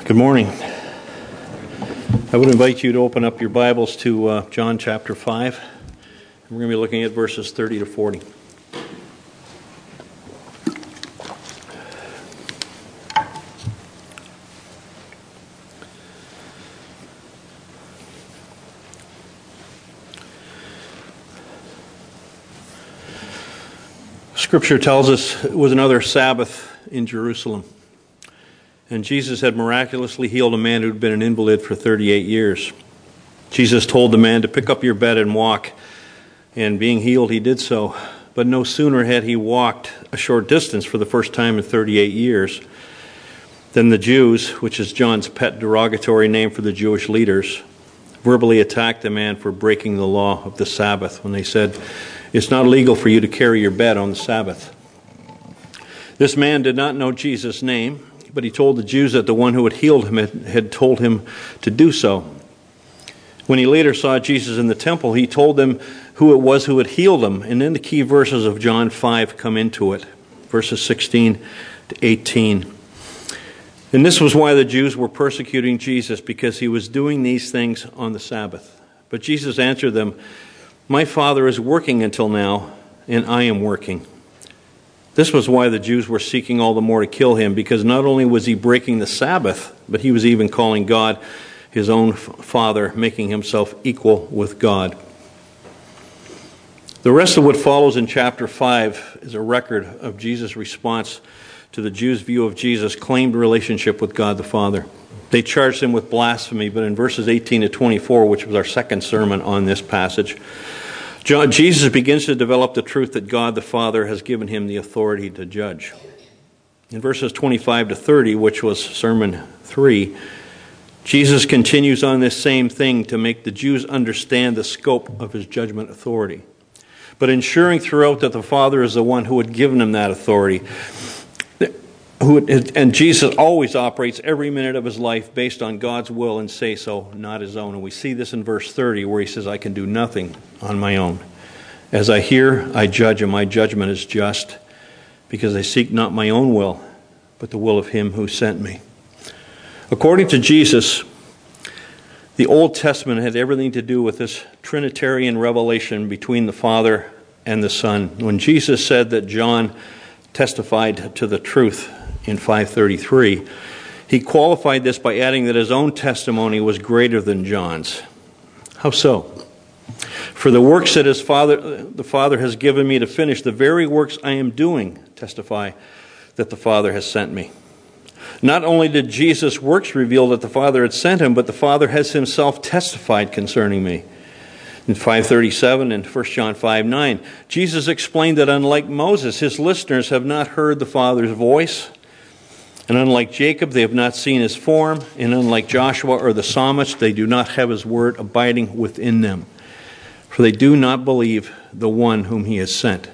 Good morning. I would invite you to open up your Bibles to John chapter 5. We're going to be looking at verses 30 to 40. Scripture tells us it was another Sabbath in Jerusalem. And Jesus had miraculously healed a man who had been an invalid for 38 years. Jesus told the man to pick up your bed and walk. And being healed, he did so. But no sooner had he walked a short distance for the first time in 38 years than the Jews, which is John's pet derogatory name for the Jewish leaders, verbally attacked the man for breaking the law of the Sabbath when they said, "It's not illegal for you to carry your bed on the Sabbath." This man did not know Jesus' name, but he told the Jews that the one who had healed him had told him to do so. When he later saw Jesus in the temple, he told them who it was who had healed him. And then the key verses of John 5 come into it, verses 16 to 18. And this was why the Jews were persecuting Jesus, because he was doing these things on the Sabbath. But Jesus answered them, "My Father is working until now, and I am working." This was why the Jews were seeking all the more to kill him, because not only was he breaking the Sabbath, but he was even calling God his own Father, making himself equal with God. The rest of what follows in chapter 5 is a record of Jesus' response to the Jews' view of Jesus' claimed relationship with God the Father. They charged him with blasphemy, but in verses 18 to 24, which was our second sermon on this passage, Jesus begins to develop the truth that God the Father has given him the authority to judge. In verses 25 to 30, which was Sermon 3, Jesus continues on this same thing to make the Jews understand the scope of his judgment authority, but ensuring throughout that the Father is the one who had given him that authority. And Jesus always operates every minute of his life based on God's will and say-so, not his own. And we see this in verse 30 where he says, "I can do nothing on my own. As I hear, I judge, and my judgment is just, because I seek not my own will, but the will of him who sent me." According to Jesus, the Old Testament had everything to do with this Trinitarian revelation between the Father and the Son. When Jesus said that John testified to the truth in 5:33, he qualified this by adding that his own testimony was greater than John's. How so? "For the works that the Father has given me to finish, the very works I am doing, testify that the Father has sent me." Not only did Jesus' works reveal that the Father had sent him, but the Father has himself testified concerning me. In 5:37 and 1 John 5:9, Jesus explained that unlike Moses, his listeners have not heard the Father's voice. And unlike Jacob, they have not seen his form. And unlike Joshua or the psalmists, they do not have his word abiding within them. For they do not believe the one whom he has sent.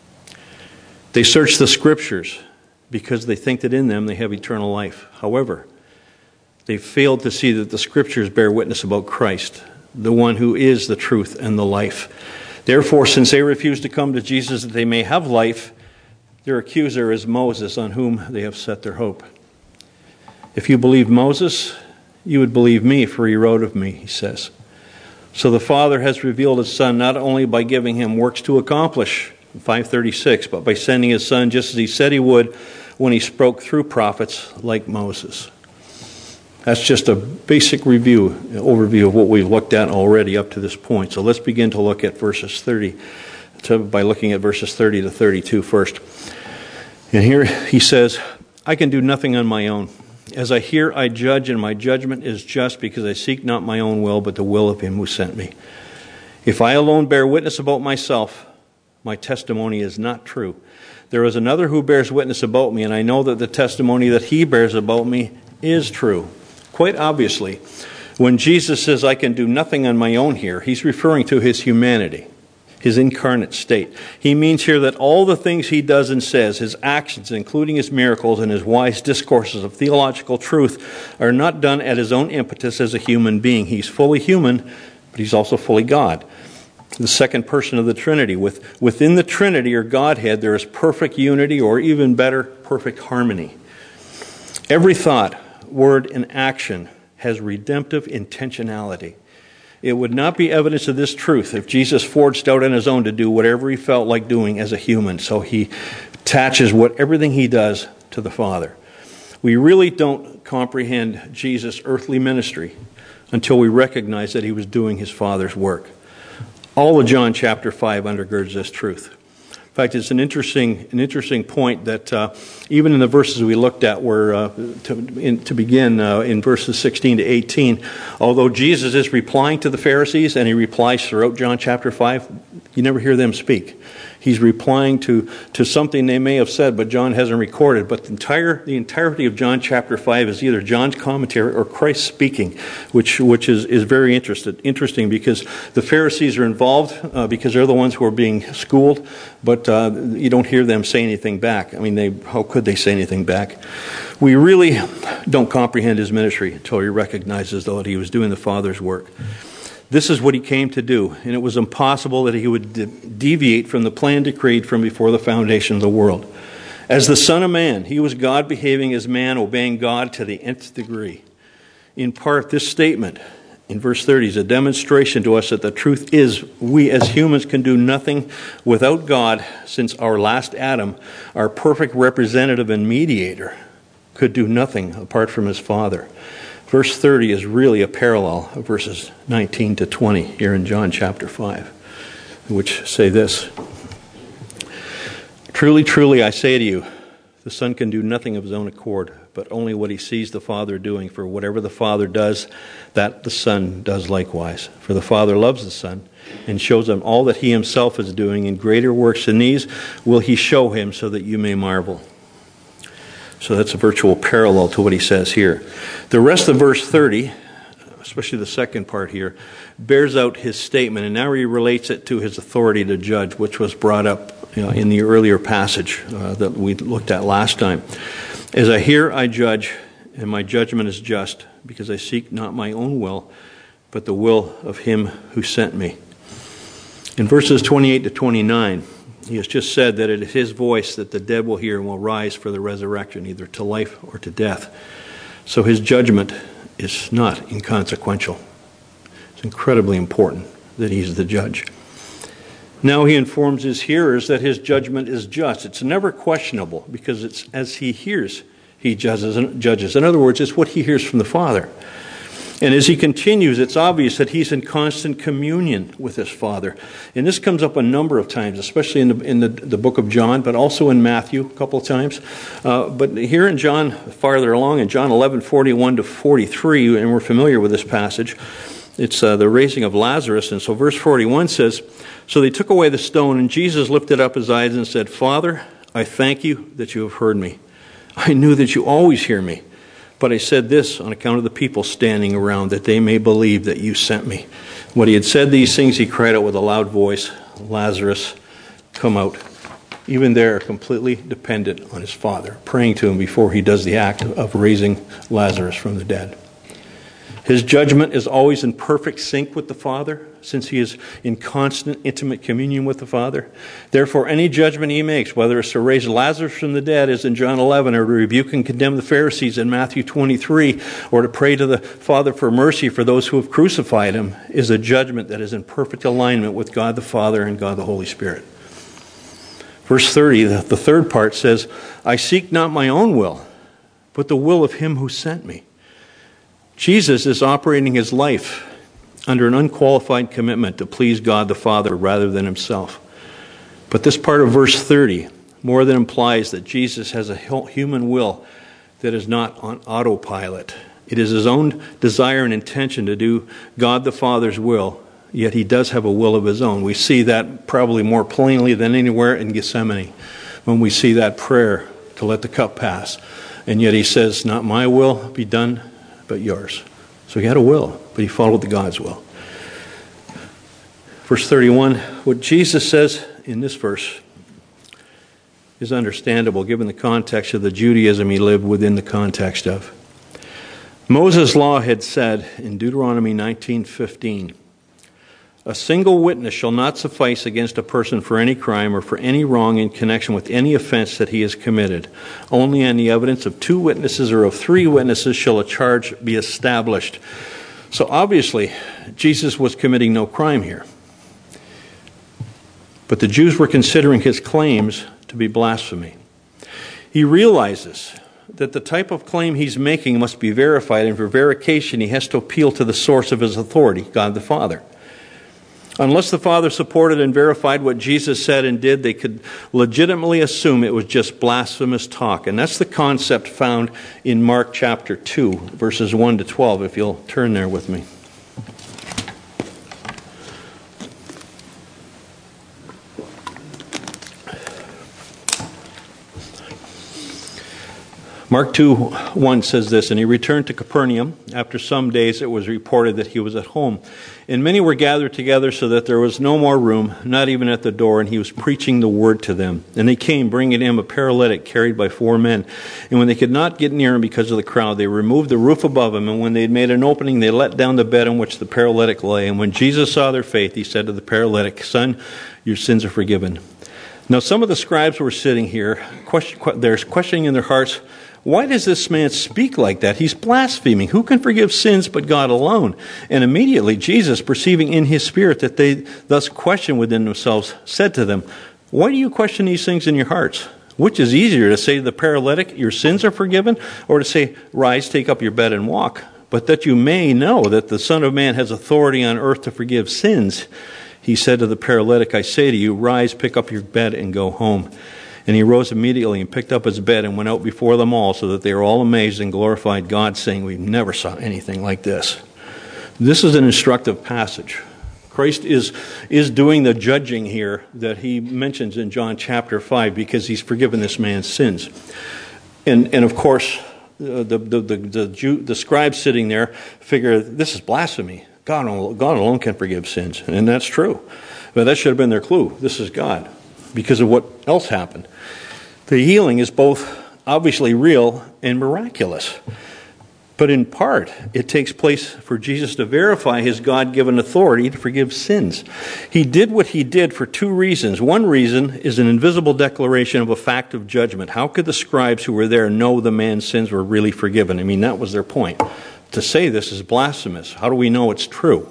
They search the Scriptures because they think that in them they have eternal life. However, they failed to see that the Scriptures bear witness about Christ, the one who is the truth and the life. Therefore, since they refuse to come to Jesus that they may have life, their accuser is Moses, on whom they have set their hope. "If you believed Moses, you would believe me, for he wrote of me," he says. So the Father has revealed his Son not only by giving him works to accomplish, 5:36, but by sending his Son just as he said he would when he spoke through prophets like Moses. That's just a basic overview of what we've looked at already up to this point. So let's begin to look at verses 30, by looking at verses 30 to 32 first. And here he says, "I can do nothing on my own. As I hear, I judge, and my judgment is just, because I seek not my own will, but the will of him who sent me. If I alone bear witness about myself, my testimony is not true. There is another who bears witness about me, and I know that the testimony that he bears about me is true." Quite obviously, when Jesus says, "I can do nothing on my own" here, he's referring to his humanity, his incarnate state. He means here that all the things he does and says, his actions, including his miracles and his wise discourses of theological truth, are not done at his own impetus as a human being. He's fully human, but he's also fully God. The second person of the Trinity. Within the Trinity or Godhead, there is perfect unity, or even better, perfect harmony. Every thought, word, and action has redemptive intentionality. It would not be evidence of this truth if Jesus forged out on his own to do whatever he felt like doing as a human. So he attaches everything he does to the Father. We really don't comprehend Jesus' earthly ministry until we recognize that he was doing his Father's work. All of John chapter 5 undergirds this truth. In fact, it's an interesting point that even in the verses we looked at, where to begin in verses 16 to 18, although Jesus is replying to the Pharisees, and he replies throughout John chapter 5, you never hear them speak. He's replying to something they may have said, but John hasn't recorded. But the entirety of John chapter 5 is either John's commentary or Christ speaking, which is very interesting because the Pharisees are involved because they're the ones who are being schooled, but you don't hear them say anything back. I mean, how could they say anything back? We really don't comprehend his ministry until he recognizes, though, that he was doing the Father's work. This is what he came to do, and it was impossible that he would deviate from the plan decreed from before the foundation of the world. As the Son of Man, he was God behaving as man, obeying God to the nth degree. In part, this statement in verse 30 is a demonstration to us that the truth is we as humans can do nothing without God, since our last Adam, our perfect representative and mediator, could do nothing apart from his Father. Verse 30 is really a parallel of verses 19 to 20 here in John chapter 5, which say this: Truly, truly, I say to you, the Son can do nothing of his own accord, but only what he sees the Father doing. For whatever the Father does, that the Son does likewise. For the Father loves the Son and shows him all that he himself is doing, and greater works than these will he show him, so that you may marvel. So that's a virtual parallel to what he says here. The rest of verse 30, especially the second part here, bears out his statement, and now he relates it to his authority to judge, which was brought up in the earlier passage that we looked at last time. As I hear, I judge, and my judgment is just, because I seek not my own will, but the will of him who sent me. In verses 28 to 29, he has just said that it is his voice that the dead will hear and will rise for the resurrection, either to life or to death. So his judgment is not inconsequential. It's incredibly important that he's the judge. Now he informs his hearers that his judgment is just. It's never questionable, because it's as he hears, he judges. In other words, it's what he hears from the Father. And as he continues, it's obvious that he's in constant communion with his Father. And this comes up a number of times, especially in the book of John, but also in Matthew a couple of times. But here in John, farther along, in John 11:41 to 43, and we're familiar with this passage, it's the raising of Lazarus. And so verse 41 says, So they took away the stone, and Jesus lifted up his eyes and said, Father, I thank you that you have heard me. I knew that you always hear me. But I said this on account of the people standing around, that they may believe that you sent me. When he had said these things, he cried out with a loud voice, Lazarus, come out. Even there, completely dependent on his Father, praying to him before he does the act of raising Lazarus from the dead. His judgment is always in perfect sync with the Father, since he is in constant, intimate communion with the Father. Therefore, any judgment he makes, whether it's to raise Lazarus from the dead, as in John 11, or to rebuke and condemn the Pharisees in Matthew 23, or to pray to the Father for mercy for those who have crucified him, is a judgment that is in perfect alignment with God the Father and God the Holy Spirit. Verse 30, the third part says, I seek not my own will, but the will of him who sent me. Jesus is operating his life under an unqualified commitment to please God the Father rather than himself. But this part of verse 30 more than implies that Jesus has a human will that is not on autopilot. It is his own desire and intention to do God the Father's will, yet he does have a will of his own. We see that probably more plainly than anywhere in Gethsemane, when we see that prayer to let the cup pass. And yet he says, not my will be done, but yours. So he had a will, but he followed the God's will. Verse 31, what Jesus says in this verse is understandable given the context of the Judaism he lived within the context of. Moses' law had said in Deuteronomy 19:15, A single witness shall not suffice against a person for any crime or for any wrong in connection with any offense that he has committed. Only on the evidence of 2 witnesses or of 3 witnesses shall a charge be established. So obviously, Jesus was committing no crime here. But the Jews were considering his claims to be blasphemy. He realizes that the type of claim he's making must be verified, and for verification he has to appeal to the source of his authority, God the Father. Unless the Father supported and verified what Jesus said and did, they could legitimately assume it was just blasphemous talk. And that's the concept found in Mark chapter 2, verses 1 to 12, if you'll turn there with me. Mark 2:1 says this, "And he returned to Capernaum. After some days it was reported that he was at home. And many were gathered together so that there was no more room, not even at the door, and he was preaching the word to them. And they came, bringing him a paralytic carried by 4 men. And when they could not get near him because of the crowd, they removed the roof above him, and when they had made an opening, they let down the bed on which the paralytic lay. And when Jesus saw their faith, he said to the paralytic, 'Son, your sins are forgiven.' Now some of the scribes were sitting here, they're questioning in their hearts, 'Why does this man speak like that? He's blaspheming. Who can forgive sins but God alone?' And immediately Jesus, perceiving in his spirit that they thus questioned within themselves, said to them, 'Why do you question these things in your hearts? Which is easier, to say to the paralytic, your sins are forgiven, or to say, rise, take up your bed and walk? But that you may know that the Son of Man has authority on earth to forgive sins, he said to the paralytic, I say to you, rise, pick up your bed and go home.' And he rose immediately and picked up his bed and went out before them all, so that they were all amazed and glorified God, saying, 'We never saw anything like this.'" This is an instructive passage. Christ is doing the judging here that he mentions in John chapter 5, because he's forgiven this man's sins. And of course, the scribes sitting there figure this is blasphemy. God alone can forgive sins. And that's true. But that should have been their clue. This is God, because of what else happened. The healing is both obviously real and miraculous. But in part, it takes place for Jesus to verify his God-given authority to forgive sins. He did what he did for 2 reasons. One reason is an invisible declaration of a fact of judgment. How could the scribes who were there know the man's sins were really forgiven? I mean, that was their point. To say this is blasphemous. How do we know it's true?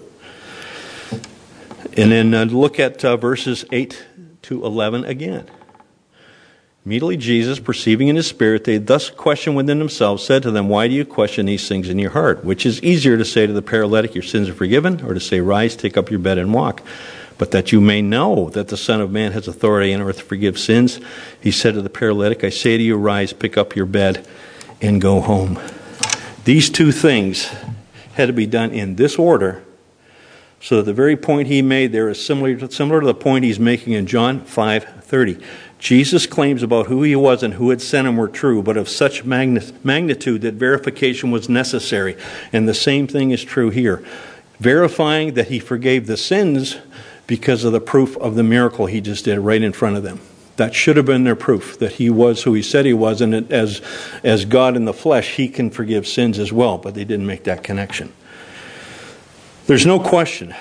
And then look at verses 8 to 11 again. Immediately Jesus, perceiving in his spirit, they thus questioned within themselves, said to them, "Why do you question these things in your heart? Which is easier, to say to the paralytic, your sins are forgiven, or to say, rise, take up your bed and walk? But that you may know that the Son of Man has authority on earth to forgive sins, he said to the paralytic, I say to you, rise, pick up your bed, and go home." These 2 things had to be done in this order, so that the very point he made there is similar to the point he's making in John 5:30. Jesus' claims about who he was and who had sent him were true, but of such magnitude that verification was necessary. And the same thing is true here. Verifying that he forgave the sins because of the proof of the miracle he just did right in front of them. That should have been their proof, that he was who he said he was, and that as God in the flesh, he can forgive sins as well. But they didn't make that connection. There's no question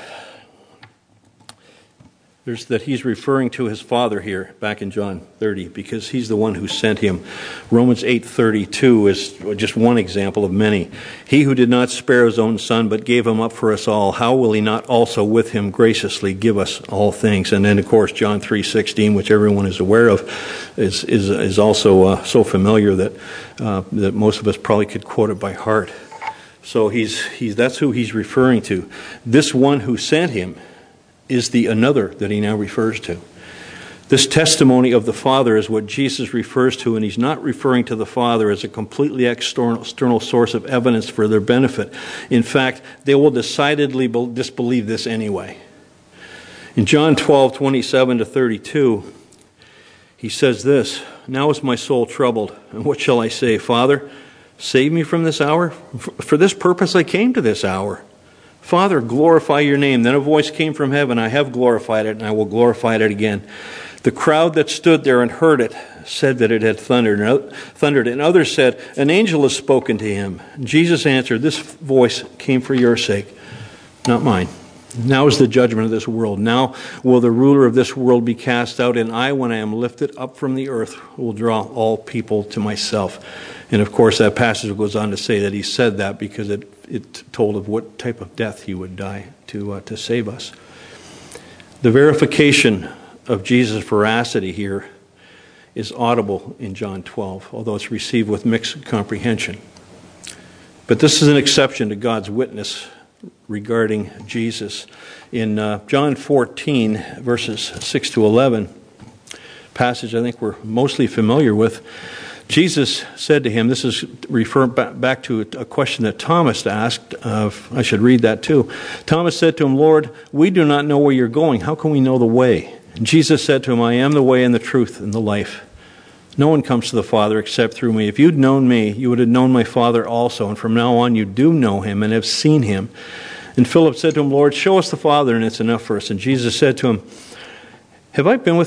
that he's referring to his Father here back in John 30, because he's the one who sent him. Romans 8:32 is just one example of many. He who did not spare his own Son, but gave him up for us all, how will he not also with him graciously give us all things? And then, of course, John 3:16, which everyone is aware of, is also so familiar that most of us probably could quote it by heart. So that's who he's referring to. This one who sent him is the another that he now refers to. This testimony of the Father is what Jesus refers to, and he's not referring to the Father as a completely external source of evidence for their benefit. In fact, they will decidedly disbelieve this anyway. In John 12:27-32, he says this, "Now is my soul troubled, and what shall I say? Father, save me from this hour? For this purpose I came to this hour. Father, glorify your name." Then a voice came from heaven, "I have glorified it, and I will glorify it again." The crowd that stood there and heard it said that it had thundered, and others said, "An angel has spoken to him." Jesus answered, "This voice came for your sake, not mine. Now is the judgment of this world. Now will the ruler of this world be cast out, and I, when I am lifted up from the earth, will draw all people to myself. And of course, that passage goes on to say that he said that because it told of what type of death he would die to save us. The verification of Jesus' veracity here is audible in John 12, although it's received with mixed comprehension. But this is an exception to God's witness regarding Jesus. In John 14, verses 6 to 11, passage I think we're mostly familiar with, Jesus said to him, this is referring back to a question that Thomas asked. I should read that too. Thomas said to him, Lord, we do not know where you're going. How can we know the way? And Jesus said to him, I am the way and the truth and the life. No one comes to the Father except through me. If you'd known me, you would have known my Father also. And from now on you do know him and have seen him. And Philip said to him, Lord, show us the Father, and it's enough for us. And Jesus said to him, Have I been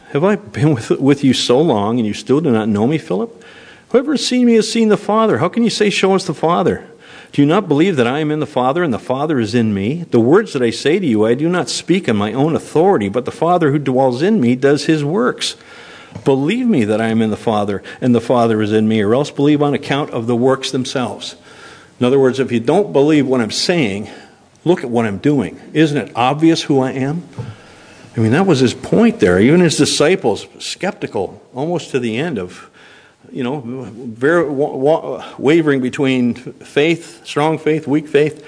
with you so long, and you still do not know me, Philip? Whoever has seen me has seen the Father. How can you say, show us the Father? Do you not believe that I am in the Father, and the Father is in me? The words that I say to you, I do not speak on my own authority, but the Father who dwells in me does his works. Believe me that I am in the Father, and the Father is in me, or else believe on account of the works themselves. In other words, if you don't believe what I'm saying, look at what I'm doing. Isn't it obvious who I am? I mean, that was his point there. Even his disciples, skeptical, almost to the end of, very wavering between faith, strong faith, weak faith.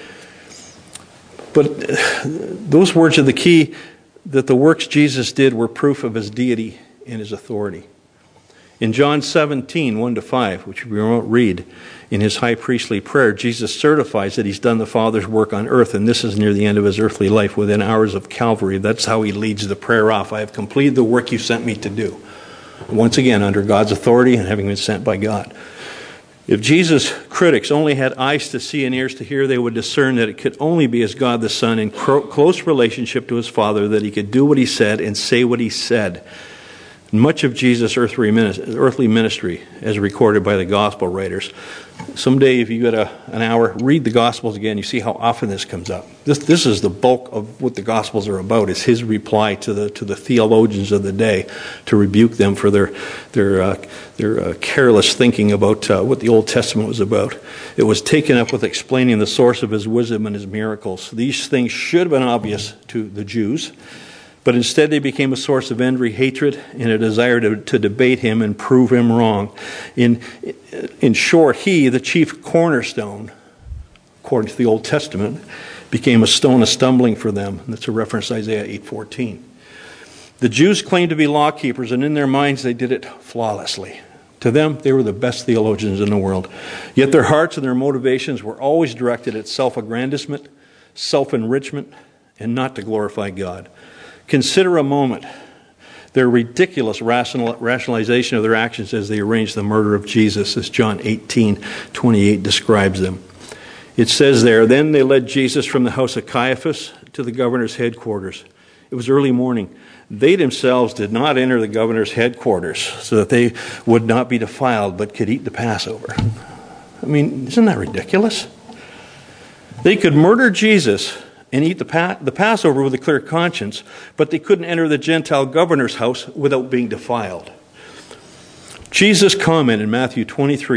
But those words are the key, that the works Jesus did were proof of his deity and his authority. In John 17, 1-5, which we won't read, in his high priestly prayer, Jesus certifies that he's done the Father's work on earth, and this is near the end of his earthly life, within hours of Calvary. That's how he leads the prayer off. I have completed the work you sent me to do. Once again, under God's authority and having been sent by God. If Jesus' critics only had eyes to see and ears to hear, they would discern that it could only be as God the Son in close relationship to his Father that he could do what he said and say what he said. Much of Jesus' earthly ministry, as recorded by the gospel writers. Someday, if you get an hour, read the Gospels again. You see how often this comes up. This is the bulk of what the Gospels are about. Is his reply to the theologians of the day to rebuke them for their careless thinking about what the Old Testament was about. It was taken up with explaining the source of his wisdom and his miracles. These things should have been obvious to the Jews. But instead they became a source of envy, hatred, and a desire to debate him and prove him wrong. In short, he, the chief cornerstone, according to the Old Testament, became a stone of stumbling for them. And that's a reference to Isaiah 8:14. The Jews claimed to be law keepers, and in their minds they did it flawlessly. To them, they were the best theologians in the world. Yet their hearts and their motivations were always directed at self-aggrandizement, self-enrichment, and not to glorify God. Consider a moment their ridiculous rationalization of their actions as they arranged the murder of Jesus, as John 18:28 describes them. It says there, Then they led Jesus from the house of Caiaphas to the governor's headquarters. It was early morning. They themselves did not enter the governor's headquarters so that they would not be defiled, but could eat the Passover. I mean, isn't that ridiculous? They could murder Jesus and eat the Passover with a clear conscience, but they couldn't enter the Gentile governor's house without being defiled. Jesus' comment in Matthew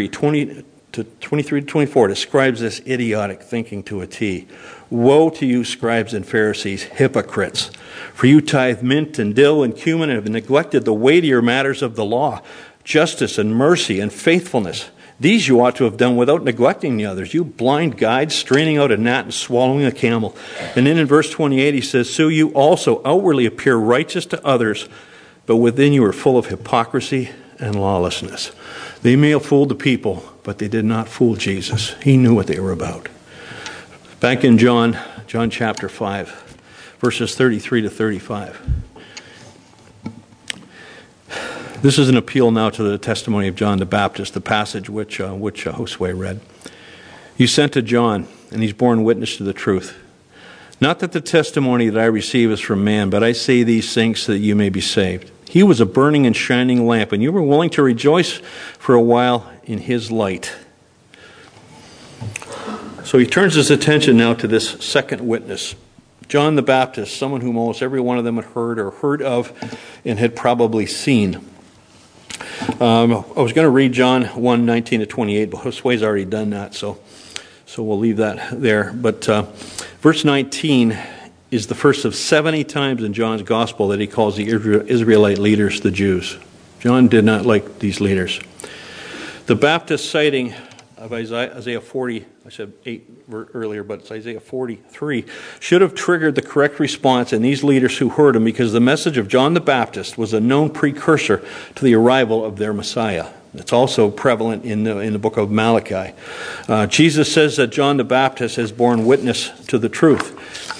23:20-24 describes this idiotic thinking to a T. Woe to you, scribes and Pharisees, hypocrites! For you tithe mint and dill and cumin and have neglected the weightier matters of the law, justice and mercy and faithfulness. These you ought to have done without neglecting the others. You blind guides, straining out a gnat and swallowing a camel. And then in verse 28 he says, So you also outwardly appear righteous to others, but within you are full of hypocrisy and lawlessness. They may have fooled the people, but they did not fool Jesus. He knew what they were about. Back in John chapter 5, verses 33-35. This is an appeal now to the testimony of John the Baptist, the passage which Josue read. You sent to John, and he's borne witness to the truth. Not that the testimony that I receive is from man, but I say these things so that you may be saved. He was a burning and shining lamp, and you were willing to rejoice for a while in his light. So he turns his attention now to this second witness, John the Baptist, someone whom almost every one of them had heard of and had probably seen. I was going to read John 1:19-28, but Josue's already done that, so we'll leave that there. But verse 19 is the first of 70 times in John's gospel that he calls the Israelite leaders the Jews. John did not like these leaders. The Baptist citing of Isaiah 40, I said 8 earlier, but it's Isaiah 43, should have triggered the correct response in these leaders who heard him, because the message of John the Baptist was a known precursor to the arrival of their Messiah. It's also prevalent in the book of Malachi. Jesus says that John the Baptist has borne witness to the truth.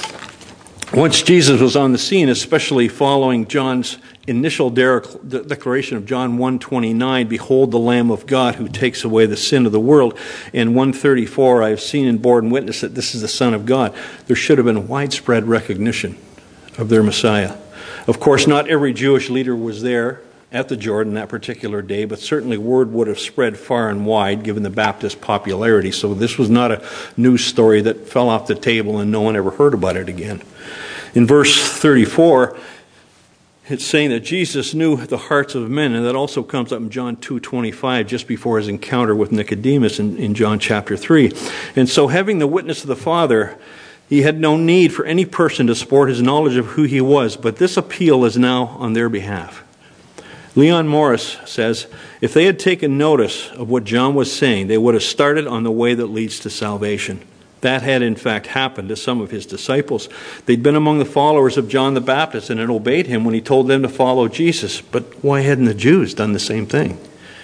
Once Jesus was on the scene, especially following John's initial declaration of John 1:29, "Behold the Lamb of God who takes away the sin of the world," and 1:34, "I have seen and borne witness that this is the Son of God," there should have been widespread recognition of their Messiah. Of course, not every Jewish leader was there at the Jordan that particular day, but certainly word would have spread far and wide given the Baptist popularity. So this was not a news story that fell off the table and no one ever heard about it again. In verse 34, it's saying that Jesus knew the hearts of men, and that also comes up in John 2:25, just before his encounter with Nicodemus in John chapter 3. And so, having the witness of the Father, he had no need for any person to support his knowledge of who he was, but this appeal is now on their behalf. Leon Morris says, if they had taken notice of what John was saying, they would have started on the way that leads to salvation. That had in fact happened to some of his disciples. They'd been among the followers of John the Baptist and had obeyed him when he told them to follow Jesus. But why hadn't the Jews done the same thing?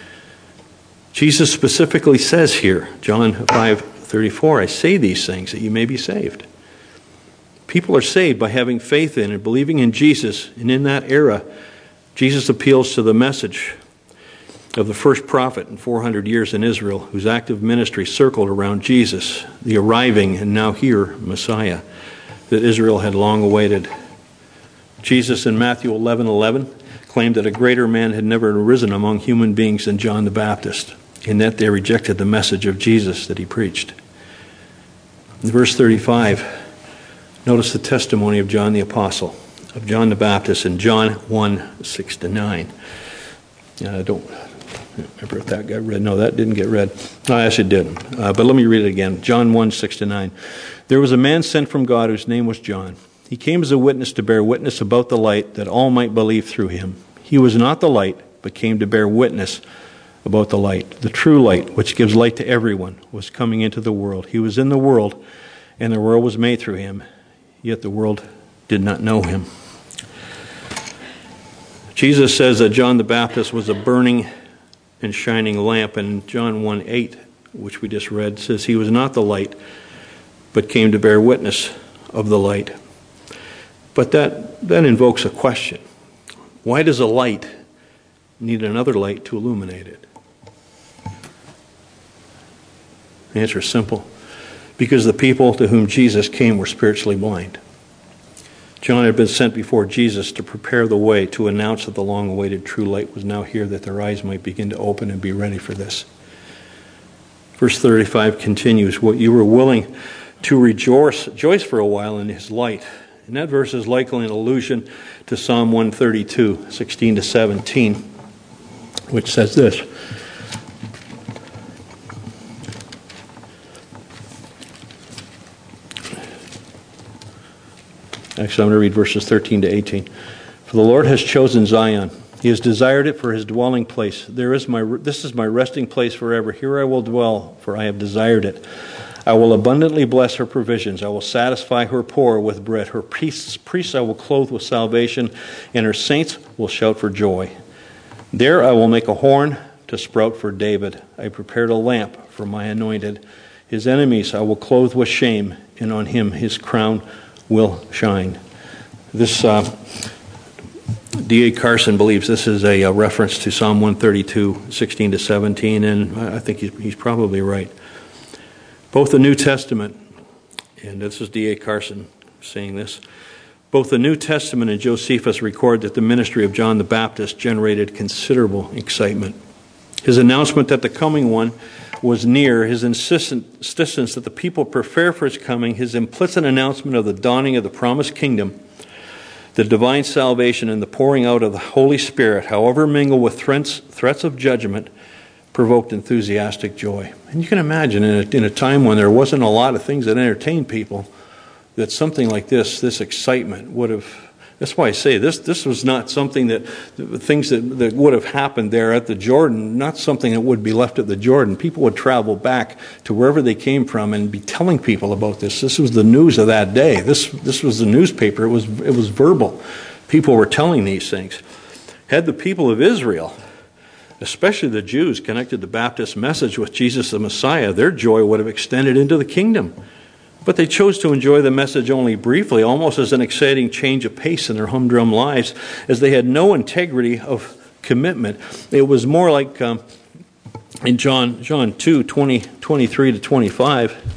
Jesus specifically says here, John 5:34, "I say these things that you may be saved." People are saved by having faith in and believing in Jesus. And in that era, Jesus appeals to the message of the first prophet in 400 years in Israel, whose active ministry circled around Jesus, the arriving and now here Messiah that Israel had long awaited. Jesus in Matthew 11:11 claimed that a greater man had never arisen among human beings than John the Baptist, in that they rejected the message of Jesus that he preached. In verse 35, notice the testimony of John the Apostle, of John the Baptist in John 1:6-9. I don't remember if that got read. No, that didn't get read. Oh, yes, it did. But let me read it again. John 1:6-9. "There was a man sent from God whose name was John. He came as a witness to bear witness about the light, that all might believe through him. He was not the light, but came to bear witness about the light. The true light, which gives light to everyone, was coming into the world. He was in the world, and the world was made through him, yet the world did not know him." Jesus says that John the Baptist was a burning and shining lamp, and John 1:8, which we just read, says he was not the light, but came to bear witness of the light. But that invokes a question. Why does a light need another light to illuminate it? The answer is simple. Because the people to whom Jesus came were spiritually blind. John had been sent before Jesus to prepare the way, to announce that the long-awaited true light was now here, that their eyes might begin to open and be ready for this. Verse 35 continues, "What you were willing to rejoice for a while in his light." And that verse is likely an allusion to Psalm 132, 16-17, which says this. Actually, I'm going to read verses 13-18. "For the Lord has chosen Zion. He has desired it for his dwelling place. This is my resting place forever. Here I will dwell, for I have desired it. I will abundantly bless her provisions. I will satisfy her poor with bread. Her priests I will clothe with salvation, and her saints will shout for joy. There I will make a horn to sprout for David. I prepared a lamp for my anointed. His enemies I will clothe with shame, and on him his crown will shine." This D.A. Carson believes this is a reference to Psalm 132, 16-17, and I think he's probably right. Both the New Testament, and this is D.A. Carson saying this, both the New Testament and Josephus record that the ministry of John the Baptist generated considerable excitement. His announcement that the coming one was near, his insistence that the people prepare for his coming, his implicit announcement of the dawning of the promised kingdom, the divine salvation, and the pouring out of the Holy Spirit, however mingled with threats of judgment, provoked enthusiastic joy. And you can imagine in a time when there wasn't a lot of things that entertained people, that something like this excitement would have. That's why I say this was not something things that would have happened there at the Jordan, not something that would be left at the Jordan. People would travel back to wherever they came from and be telling people about this. This was the news of that day. This was the newspaper. It was verbal. People were telling these things. Had the people of Israel, especially the Jews, connected the Baptist message with Jesus the Messiah, their joy would have extended into the kingdom. But they chose to enjoy the message only briefly, almost as an exciting change of pace in their humdrum lives, as they had no integrity of commitment. It was more like in John 2, 23 to 25.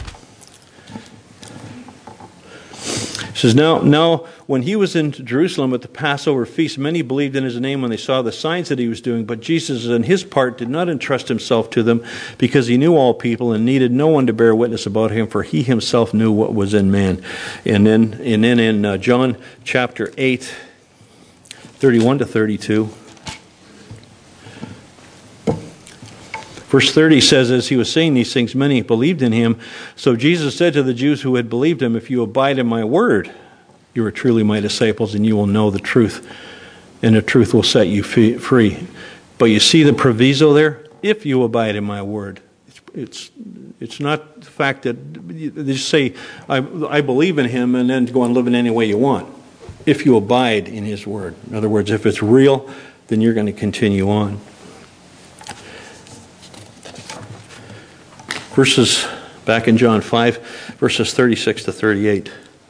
It says, Now when he was in Jerusalem at the Passover feast, many believed in his name when they saw the signs that he was doing. But Jesus, on his part, did not entrust himself to them, because he knew all people and needed no one to bear witness about him, for he himself knew what was in man. And then in John chapter 8, 31 to 32, verse 30 says, as he was saying these things, many believed in him. So Jesus said to the Jews who had believed him, if you abide in my word, you are truly my disciples, and you will know the truth, and the truth will set you free. But you see the proviso there? If you abide in my word. It's not the fact that you just say, I believe in him, and then go and live in any way you want. If you abide in his word. In other words, if it's real, then you're going to continue on. Verses back in John 5, verses 36 to 38.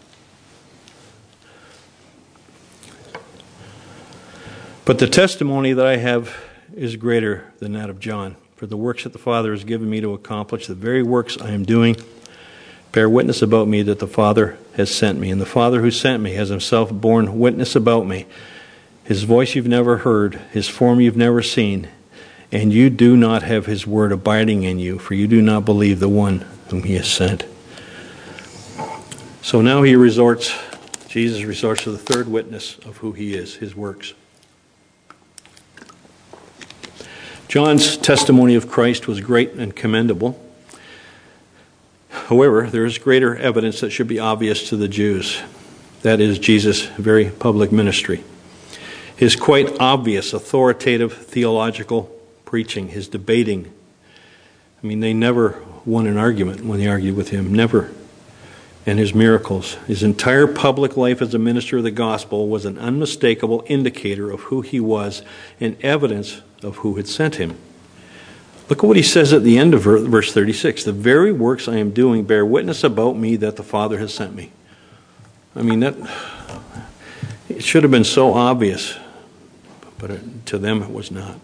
But the testimony that I have is greater than that of John. For the works that the Father has given me to accomplish, the very works I am doing, bear witness about me that the Father has sent me. And the Father who sent me has himself borne witness about me. His voice you've never heard, his form you've never seen, and you do not have his word abiding in you, for you do not believe the one whom he has sent. So now Jesus resorts to the third witness of who he is, his works. John's testimony of Christ was great and commendable. However, there is greater evidence that should be obvious to the Jews. That is Jesus' very public ministry. His quite obvious authoritative theological preaching, his debating. I mean, they never won an argument when they argued with him. Never. And his miracles. His entire public life as a minister of the gospel was an unmistakable indicator of who he was and evidence of who had sent him. Look at what he says at the end of verse 36. The very works I am doing bear witness about me that the Father has sent me. I mean, it should have been so obvious, but to them it was not.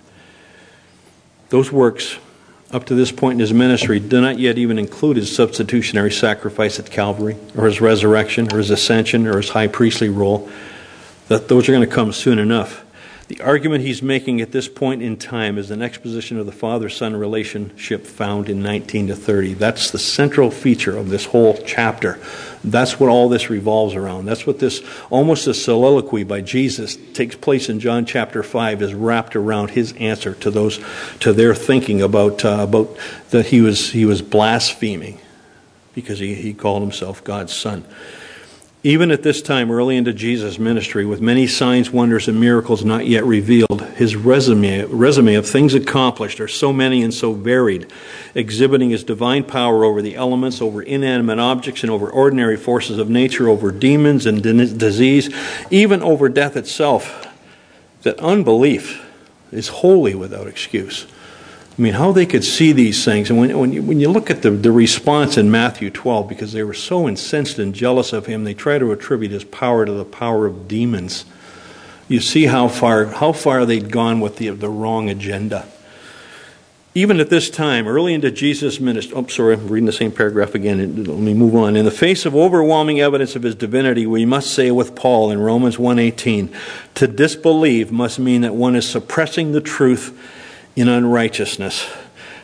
Those works, up to this point in his ministry, do not yet even include his substitutionary sacrifice at Calvary, or his resurrection, or his ascension, or his high priestly role. Those are going to come soon enough. The argument he's making at this point in time is an exposition of the father-son relationship found in 19 to 30. That's the central feature of this whole chapter. That's what all this revolves around. That's what this, almost a soliloquy by Jesus, takes place in John chapter 5, is wrapped around his answer to their thinking about that he was blaspheming because he called himself God's son. Even at this time, early into Jesus' ministry, with many signs, wonders, and miracles not yet revealed, his resume of things accomplished are so many and so varied, exhibiting his divine power over the elements, over inanimate objects, and over ordinary forces of nature, over demons and disease, even over death itself, that unbelief is wholly without excuse. I mean, how they could see these things. And when you look at the response in Matthew 12, because they were so incensed and jealous of him, they try to attribute his power to the power of demons. You see how far they'd gone with the wrong agenda. Even at this time, early into Jesus' ministry, I'm reading the same paragraph again. Let me move on. In the face of overwhelming evidence of his divinity, we must say with Paul in Romans 1:18, to disbelieve must mean that one is suppressing the truth in unrighteousness.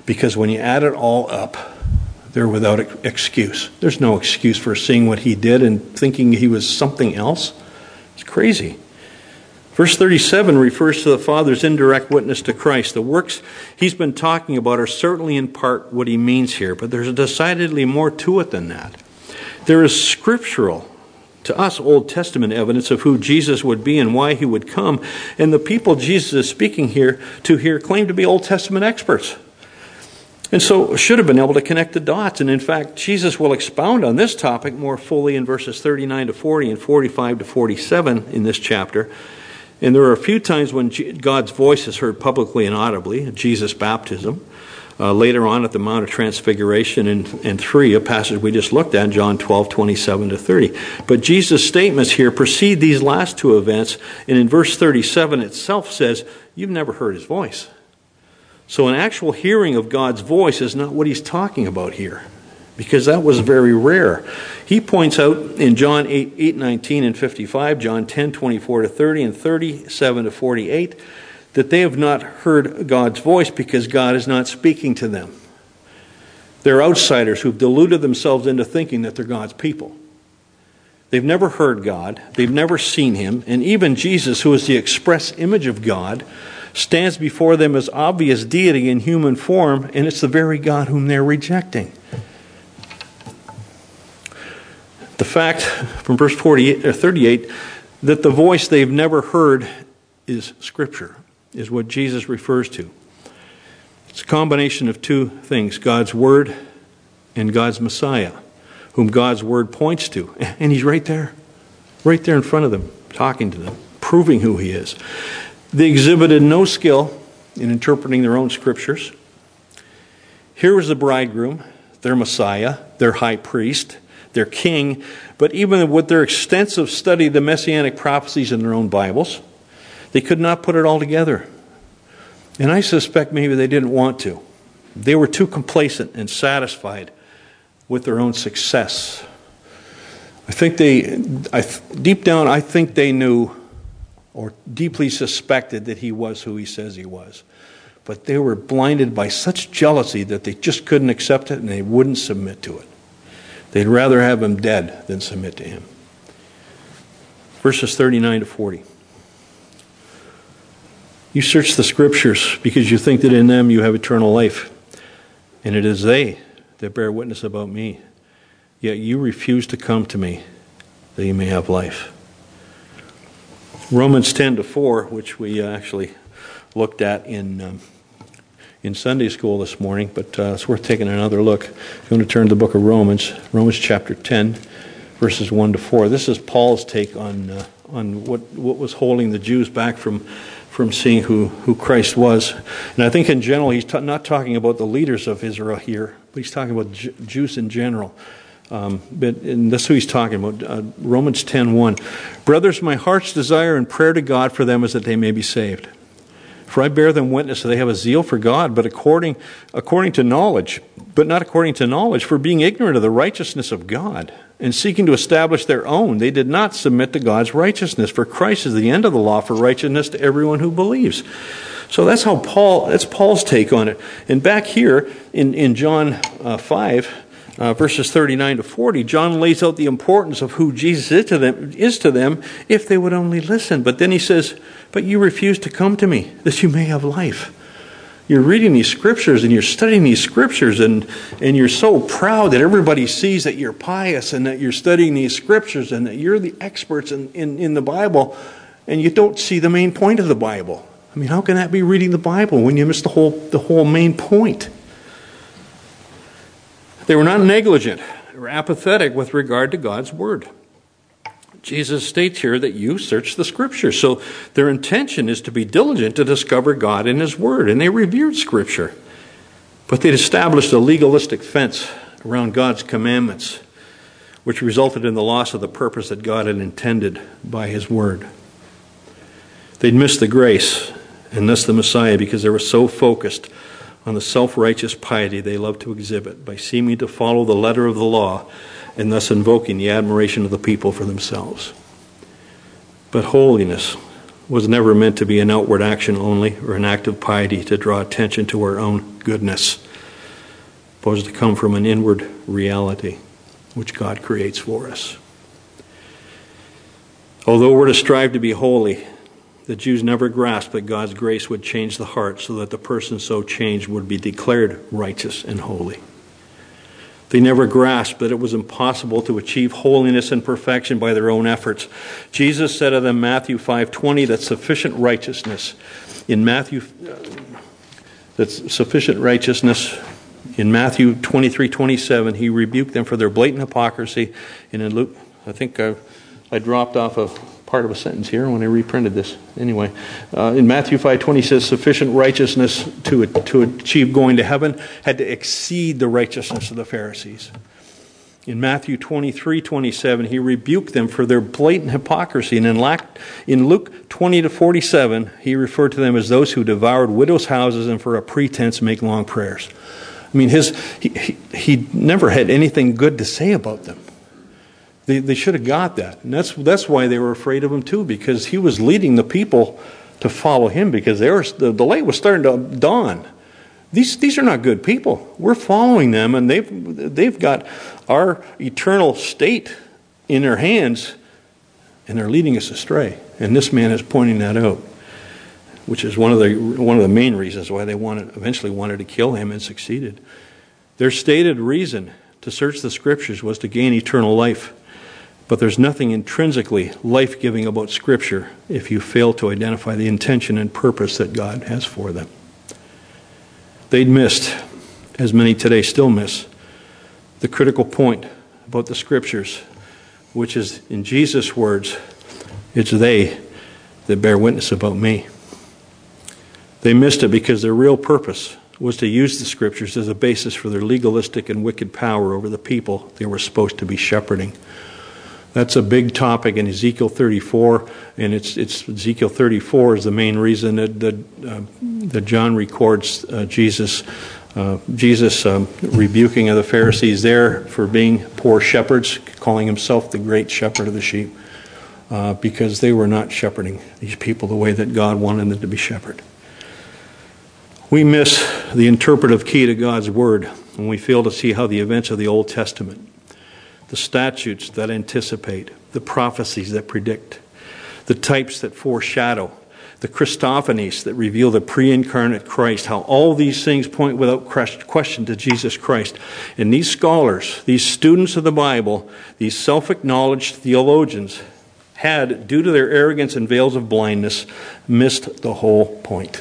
Because when you add it all up, they're without excuse. There's no excuse for seeing what he did and thinking he was something else. It's crazy. Verse 37 refers to the Father's indirect witness to Christ. The works he's been talking about are certainly in part what he means here, but there's decidedly more to it than that. There is scriptural, to us, Old Testament evidence of who Jesus would be and why he would come, and the people Jesus is speaking here claim to be Old Testament experts. And so should have been able to connect the dots. And in fact, Jesus will expound on this topic more fully in verses 39 to 40 and 45 to 47 in this chapter. And there are a few times when God's voice is heard publicly and audibly, Jesus' baptism. Later on at the Mount of Transfiguration in 3, a passage we just looked at, John 12, 27 to 30. But Jesus' statements here precede these last two events. And in verse 37 itself says, you've never heard his voice. So an actual hearing of God's voice is not what he's talking about here, because that was very rare. He points out in John 8, 19 and 55, John 10, 24 to 30, and 37 to 48, that they have not heard God's voice because God is not speaking to them. They're outsiders who've deluded themselves into thinking that they're God's people. They've never heard God. They've never seen him. And even Jesus, who is the express image of God, stands before them as obvious deity in human form, and it's the very God whom they're rejecting. The fact from verse 38 that the voice they've never heard is Scripture, is what Jesus refers to. It's a combination of two things, God's Word and God's Messiah, whom God's Word points to. And he's right there in front of them, talking to them, proving who he is. They exhibited no skill in interpreting their own Scriptures. Here was the bridegroom, their Messiah, their high priest, their king, but even with their extensive study of the Messianic prophecies in their own Bibles, they could not put it all together. And I suspect maybe they didn't want to. They were too complacent and satisfied with their own success. I think deep down, I think they knew or deeply suspected that he was who he says he was. But they were blinded by such jealousy that they just couldn't accept it and they wouldn't submit to it. They'd rather have him dead than submit to him. Verses 39 to 40. You search the Scriptures because you think that in them you have eternal life, and it is they that bear witness about me. Yet you refuse to come to me that you may have life. Romans 10 to 4, which we actually looked at in Sunday school this morning, but it's worth taking another look. If you want to turn to the book of Romans chapter 10, verses 1 to 4. This is Paul's take on what was holding the Jews back from seeing who Christ was. And I think in general, he's not talking about the leaders of Israel here, but he's talking about Jews in general. And that's who he's talking about. Romans 10:1. Brothers, my heart's desire and prayer to God for them is that they may be saved. For I bear them witness that they have a zeal for God, but according to knowledge, but not according to knowledge, for being ignorant of the righteousness of God, and seeking to establish their own, they did not submit to God's righteousness. For Christ is the end of the law for righteousness to everyone who believes. So that's Paul's take on it. And back here in John 5, verses 39 to 40, John lays out the importance of who Jesus is to them if they would only listen. But then he says, but you refuse to come to me that you may have life. You're reading these Scriptures and you're studying these Scriptures and you're so proud that everybody sees that you're pious and that you're studying these Scriptures and that you're the experts in the Bible, and you don't see the main point of the Bible. I mean, how can that be reading the Bible when you miss the whole main point? They were not negligent or apathetic with regard to God's Word. Jesus states here that you search the Scriptures. So their intention is to be diligent to discover God in His Word. And they revered Scripture. But they'd established a legalistic fence around God's commandments, which resulted in the loss of the purpose that God had intended by His Word. They'd missed the grace and thus the Messiah because they were so focused on the self-righteous piety they loved to exhibit by seeming to follow the letter of the law and thus invoking the admiration of the people for themselves. But holiness was never meant to be an outward action only or an act of piety to draw attention to our own goodness. supposed to come from an inward reality which God creates for us. Although we're to strive to be holy, the Jews never grasped that God's grace would change the heart so that the person so changed would be declared righteous and holy. They never grasped that it was impossible to achieve holiness and perfection by their own efforts. Jesus said of them, Matthew 5:20, that sufficient righteousness in Matthew 23:27, he rebuked them for their blatant hypocrisy. And in Luke, I think I dropped off a part of a sentence here when I reprinted this. Anyway, in Matthew 5:20 he says sufficient righteousness to achieve going to heaven had to exceed the righteousness of the Pharisees. In Matthew 23:27 he rebuked them for their blatant hypocrisy. And in Luke 20-47 he referred to them as those who devoured widows' houses and for a pretense make long prayers. I mean, he never had anything good to say about them. They should have got that. And that's why they were afraid of him too, because he was leading the people to follow him, because the light was starting to dawn. These are not good people. We're following them, and they've got our eternal state in their hands, and they're leading us astray. And this man is pointing that out, which is one of the main reasons why they eventually wanted to kill him and succeeded. Their stated reason to search the Scriptures was to gain eternal life. But there's nothing intrinsically life-giving about Scripture if you fail to identify the intention and purpose that God has for them. They'd missed, as many today still miss, the critical point about the Scriptures, which is, in Jesus' words, it's they that bear witness about me. They missed it because their real purpose was to use the Scriptures as a basis for their legalistic and wicked power over the people they were supposed to be shepherding. That's a big topic in Ezekiel 34, and it's Ezekiel 34 is the main reason that John records Jesus rebuking of the Pharisees there for being poor shepherds, calling himself the great shepherd of the sheep, because they were not shepherding these people the way that God wanted them to be shepherded. We miss the interpretive key to God's Word when we fail to see how the events of the Old Testament, the statutes that anticipate, the prophecies that predict, the types that foreshadow, the Christophanies that reveal the pre-incarnate Christ, how all these things point without question to Jesus Christ. And these scholars, these students of the Bible, these self-acknowledged theologians had, due to their arrogance and veils of blindness, missed the whole point.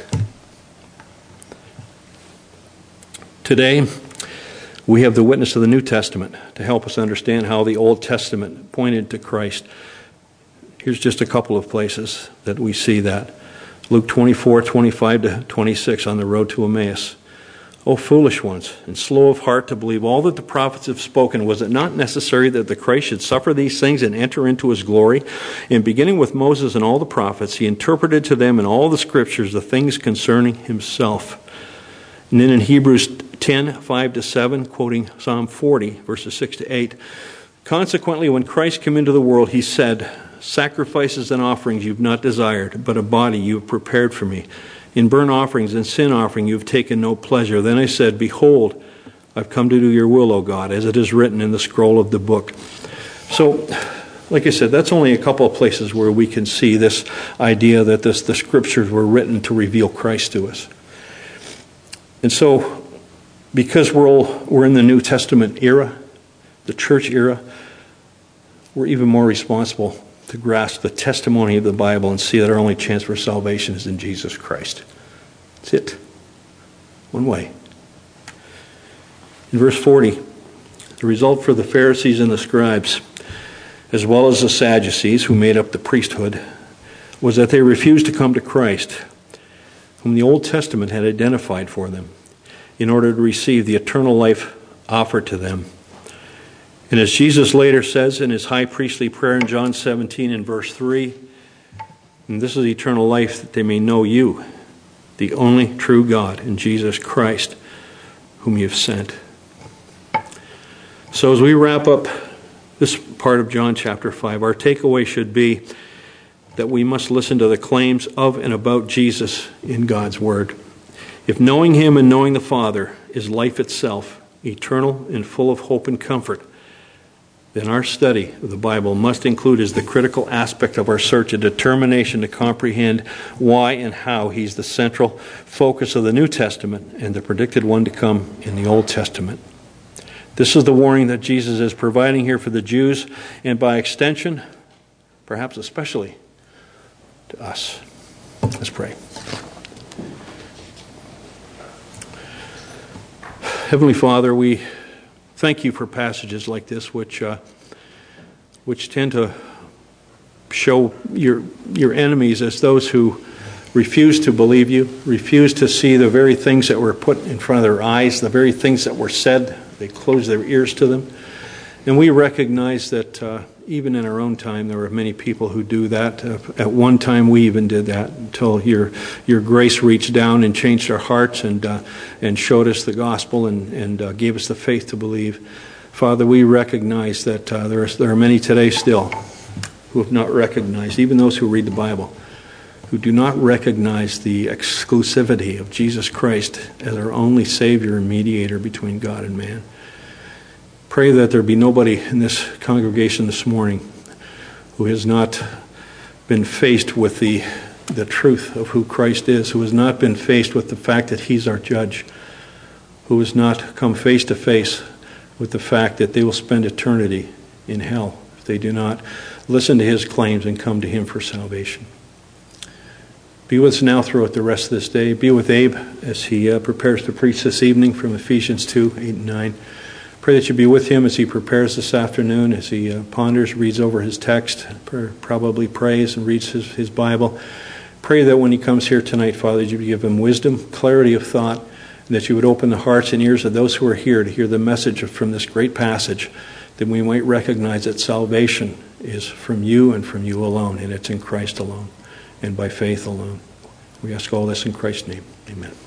Today, we have the witness of the New Testament to help us understand how the Old Testament pointed to Christ. Here's just a couple of places that we see that. Luke 24:25-26 on the road to Emmaus. O foolish ones, and slow of heart to believe all that the prophets have spoken, was it not necessary that the Christ should suffer these things and enter into his glory? And beginning with Moses and all the prophets, he interpreted to them in all the Scriptures the things concerning himself. And then in Hebrews 10:5-7, quoting Psalm 40, verses 6-8, consequently, when Christ came into the world, he said, sacrifices and offerings you've not desired, but a body you have prepared for me. In burnt offerings and sin offering you have taken no pleasure. Then I said, behold, I've come to do your will, O God, as it is written in the scroll of the book. So, like I said, that's only a couple of places where we can see this idea that the Scriptures were written to reveal Christ to us. And so, because we're in the New Testament era, the church era, we're even more responsible to grasp the testimony of the Bible and see that our only chance for salvation is in Jesus Christ. That's it. One way. In verse 40, the result for the Pharisees and the scribes, as well as the Sadducees who made up the priesthood, was that they refused to come to Christ, whom the Old Testament had identified for them, in order to receive the eternal life offered to them. And as Jesus later says in his high priestly prayer in John 17 and verse 3, and this is eternal life, that they may know you, the only true God, and Jesus Christ, whom you have sent. So as we wrap up this part of John chapter 5, our takeaway should be that we must listen to the claims of and about Jesus in God's Word. If knowing him and knowing the Father is life itself, eternal and full of hope and comfort, then our study of the Bible must include as the critical aspect of our search a determination to comprehend why and how He's the central focus of the New Testament and the predicted one to come in the Old Testament. This is the warning that Jesus is providing here for the Jews, and by extension, perhaps especially to us. Let's pray. Heavenly Father, we thank you for passages like this, which tend to show your enemies as those who refuse to believe you, refuse to see the very things that were put in front of their eyes, the very things that were said. They close their ears to them. And we recognize that even in our own time, there were many people who do that. At one time, we even did that until your grace reached down and changed our hearts and showed us the gospel and gave us the faith to believe. Father, we recognize that there are many today still who have not recognized, even those who read the Bible, who do not recognize the exclusivity of Jesus Christ as our only Savior and mediator between God and man. Pray that there be nobody in this congregation this morning who has not been faced with the truth of who Christ is, who has not been faced with the fact that He's our judge, who has not come face to face with the fact that they will spend eternity in hell if they do not listen to His claims and come to Him for salvation. Be with us now throughout the rest of this day. Be with Abe as he prepares to preach this evening from Ephesians 2, 8 and 9. Pray that you be with him as he prepares this afternoon, as he ponders, reads over his text, probably prays and reads his Bible. Pray that when he comes here tonight, Father, you would give him wisdom, clarity of thought, and that you would open the hearts and ears of those who are here to hear the message from this great passage, that we might recognize that salvation is from you and from you alone, and it's in Christ alone and by faith alone. We ask all this in Christ's name. Amen.